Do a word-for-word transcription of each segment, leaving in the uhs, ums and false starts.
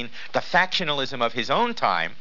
the factionalism of his own time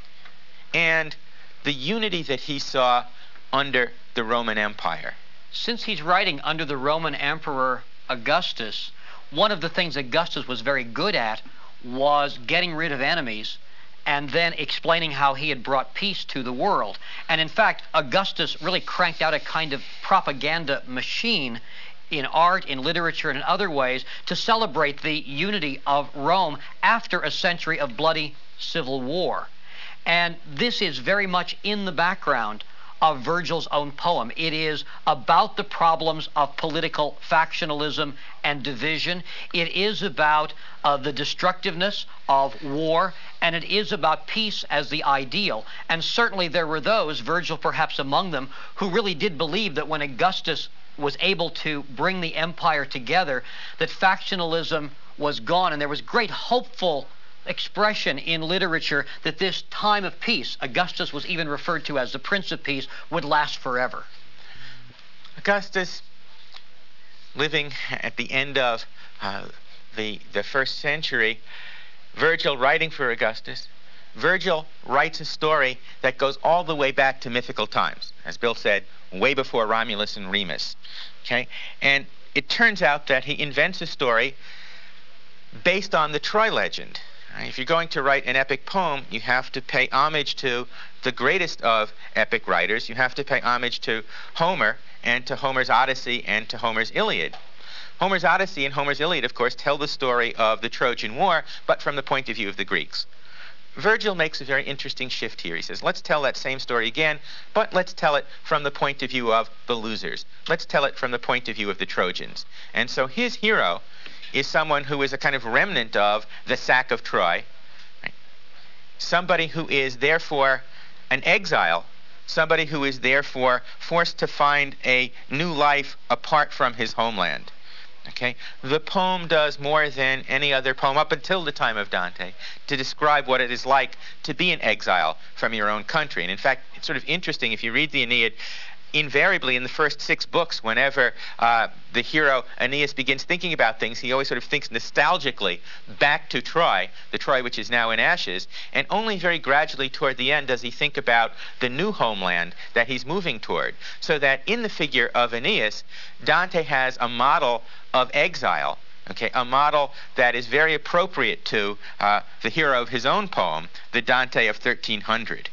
and the unity that he saw under the Roman Empire. Since he's writing under the Roman Emperor Augustus, one of the things Augustus was very good at was getting rid of enemies and then explaining how he had brought peace to the world. And in fact, Augustus really cranked out a kind of propaganda machine in art, in literature, and in other ways to celebrate the unity of Rome after a century of bloody civil war. And this is very much in the background of Virgil's own poem. It is about the problems of political factionalism and division. It is about uh, the destructiveness of war, and it is about peace as the ideal. And certainly there were those, Virgil perhaps among them, who really did believe that when Augustus was able to bring the empire together, that factionalism was gone, and there was great hopeful expression in literature that this time of peace, Augustus was even referred to as the Prince of Peace, would last forever. Augustus, living at the end of uh, the, the first century, Virgil writing for Augustus, Virgil writes a story that goes all the way back to mythical times, as Bill said, way before Romulus and Remus. Okay? And it turns out that he invents a story based on the Troy legend. If you're going to write an epic poem, you have to pay homage to the greatest of epic writers. You have to pay homage to Homer and to Homer's Odyssey and to Homer's Iliad. Homer's Odyssey and Homer's Iliad, of course, tell the story of the Trojan War, but from the point of view of the Greeks. Virgil makes a very interesting shift here. He says, let's tell that same story again, but let's tell it from the point of view of the losers. Let's tell it from the point of view of the Trojans. And so his hero is someone who is a kind of remnant of the sack of Troy, right? Somebody who is therefore an exile, somebody who is therefore forced to find a new life apart from his homeland. Okay? The poem does more than any other poem up until the time of Dante to describe what it is like to be an exile from your own country. And in fact, it's sort of interesting, if you read the Aeneid, invariably in the first six books, whenever uh, the hero Aeneas begins thinking about things, he always sort of thinks nostalgically back to Troy, the Troy which is now in ashes, and only very gradually toward the end does he think about the new homeland that he's moving toward. So that in the figure of Aeneas, Dante has a model of exile, okay, a model that is very appropriate to uh, the hero of his own poem, the Dante of thirteen hundred.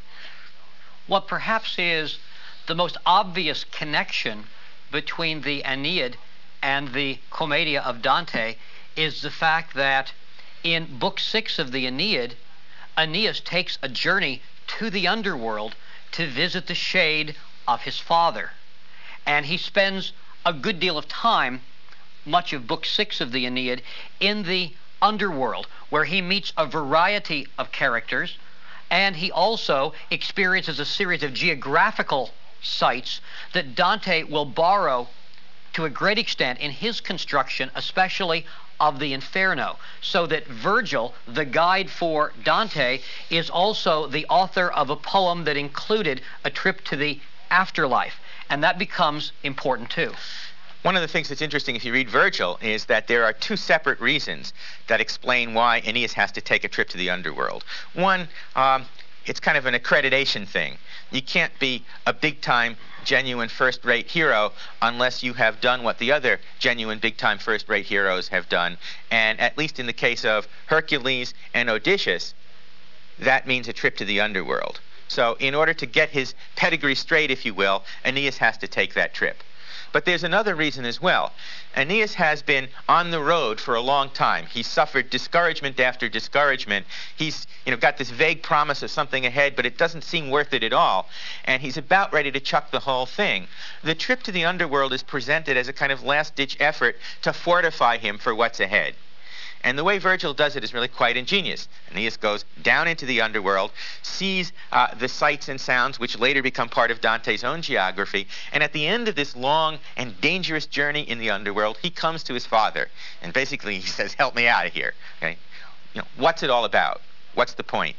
What perhaps is the most obvious connection between the Aeneid and the Commedia of Dante is the fact that in Book Six of the Aeneid, Aeneas takes a journey to the underworld to visit the shade of his father. And he spends a good deal of time, much of Book Six of the Aeneid, in the underworld, where he meets a variety of characters, and he also experiences a series of geographical sites that Dante will borrow to a great extent in his construction, especially of the Inferno, so that Virgil, the guide for Dante, is also the author of a poem that included a trip to the afterlife, and that becomes important too. One of the things that's interesting if you read Virgil is that there are two separate reasons that explain why Aeneas has to take a trip to the underworld. One, um, it's kind of an accreditation thing. You can't be a big-time, genuine, first-rate hero unless you have done what the other genuine, big-time, first-rate heroes have done. And at least in the case of Hercules and Odysseus, that means a trip to the underworld. So in order to get his pedigree straight, if you will, Aeneas has to take that trip. But there's another reason as well. Aeneas has been on the road for a long time. He's suffered discouragement after discouragement. He's you know, got this vague promise of something ahead, but it doesn't seem worth it at all. And he's about ready to chuck the whole thing. The trip to the underworld is presented as a kind of last-ditch effort to fortify him for what's ahead. And the way Virgil does it is really quite ingenious. Aeneas goes down into the underworld, sees uh, the sights and sounds which later become part of Dante's own geography, and at the end of this long and dangerous journey in the underworld, he comes to his father, and basically he says, help me out of here. Okay? You know, what's it all about? What's the point?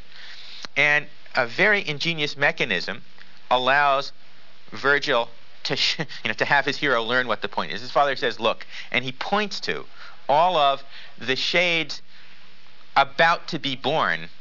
And a very ingenious mechanism allows Virgil to, sh you know, to have his hero learn what the point is. His father says, look, and he points to all of the shades about to be born